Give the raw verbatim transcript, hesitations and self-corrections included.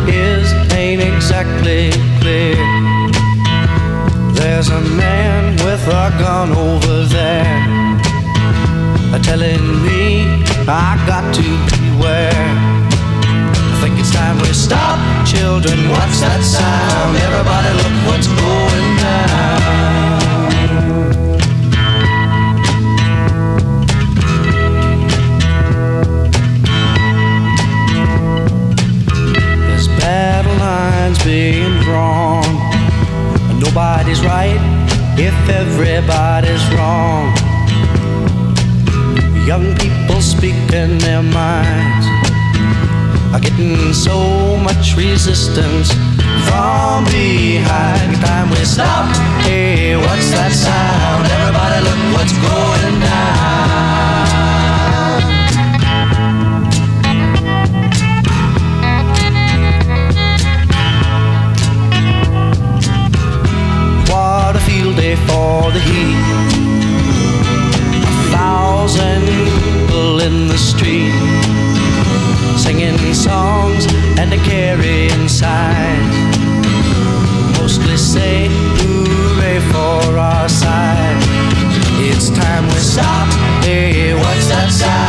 is ain't exactly clear. There's a man with a gun over there, telling me I got to beware. I think it's time we stop. Children, what's that sound? Everybody look what's going down. There's battle lines being drawn. Nobody's right if everybody's wrong. Young people speaking their minds are getting so much resistance from behind. Time we stop. Hey, what's that sound? Everybody look what's going down. What a field day for the heat. Thousand people in the street, singing songs and carrying signs, mostly say hooray for our side. It's time we stop. Hey, what's that sound?